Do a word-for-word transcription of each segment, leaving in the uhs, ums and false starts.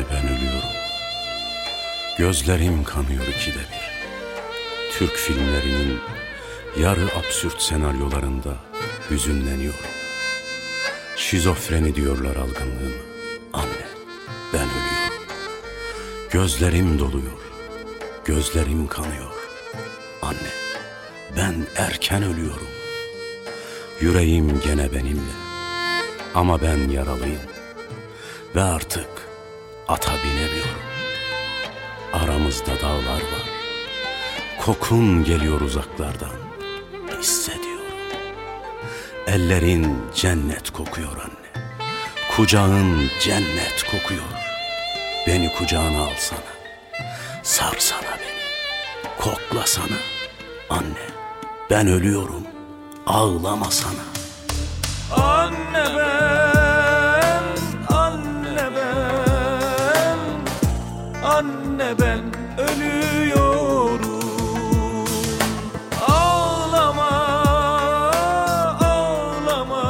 ben ölüyorum. Gözlerim kanıyor ikide bir. Türk filmlerinin yarı absürt senaryolarında hüzünleniyorum. Şizofreni diyorlar algınlığıma. Anne, ben ölüyorum. Gözlerim doluyor, gözlerim kanıyor. Anne, ben erken ölüyorum. Yüreğim gene benimle, ama ben yaralıyım ve artık ata binemiyorum. Aramızda dağlar var, kokun geliyor uzaklardan, hissediyorum. Ellerin cennet kokuyor anne, kucağın cennet kokuyor. Beni kucağına alsana, sarsana beni, koklasana. Anne, ben ölüyorum, ağlamasana. Anne ben, anne ben, anne ben ölüyorum. Ağlama, ağlama,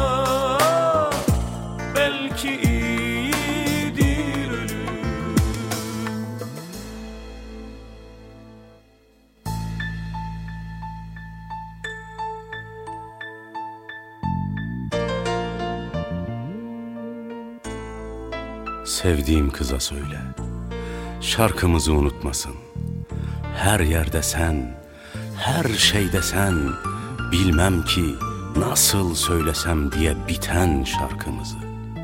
belki iyidir ölüm. Sevdiğim kıza söyle, şarkımızı unutmasın. Her yerde sen, her şeyde sen, bilmem ki nasıl söylesem diye biten şarkımızı.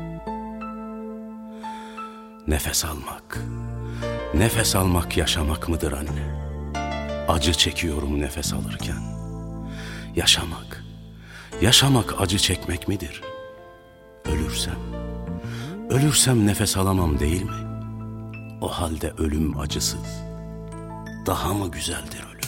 Nefes almak, nefes almak yaşamak mıdır anne? Acı çekiyorum nefes alırken. Yaşamak, yaşamak acı çekmek midir? Ölürsem, ölürsem nefes alamam değil mi? O halde ölüm acısız daha mı güzeldir ölüm?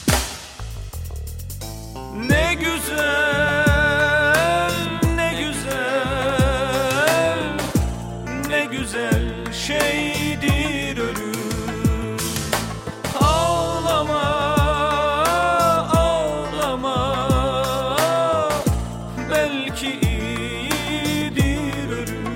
Ne güzel, ne güzel, ne güzel şeydir ölüm. Ağlama, ağlama, belki iyidir ölüm.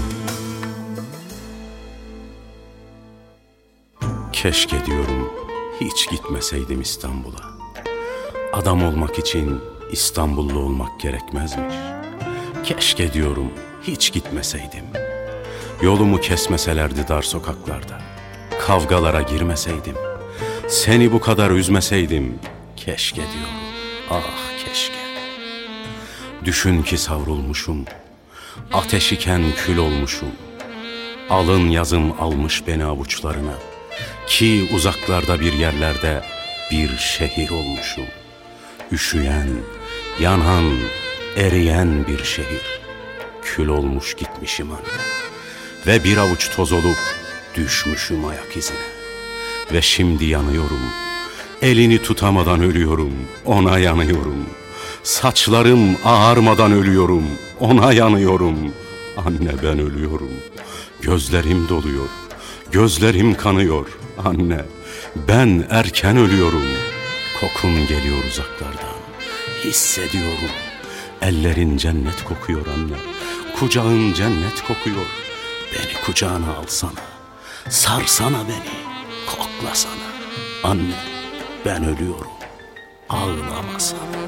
Keşke diyorum hiç gitmeseydim İstanbul'a. Adam olmak için İstanbullu olmak gerekmezmiş. Keşke diyorum hiç gitmeseydim. Yolumu kesmeselerdi dar sokaklarda. Kavgalara girmeseydim. Seni bu kadar üzmeseydim. Keşke diyorum, ah keşke. Düşün ki savrulmuşum, ateş iken kül olmuşum. Alın yazım almış beni avuçlarına. Ki uzaklarda bir yerlerde bir şehir olmuşum. Üşüyen, yanan, eriyen bir şehir. Kül olmuş gitmişim anne. Ve bir avuç toz olup düşmüşüm ayak izine. Ve şimdi yanıyorum. Elini tutamadan ölüyorum. Ona yanıyorum. Saçlarım ağarmadan ölüyorum. Ona yanıyorum. Anne ben ölüyorum. Gözlerim doluyor. Gözlerim kanıyor. Anne ben erken ölüyorum. Kokun geliyor uzaklardan, hissediyorum. Ellerin cennet kokuyor anne, kucağın cennet kokuyor. Beni kucağına alsana, sarsana beni, koklasana. Anne ben ölüyorum, ağlamasana.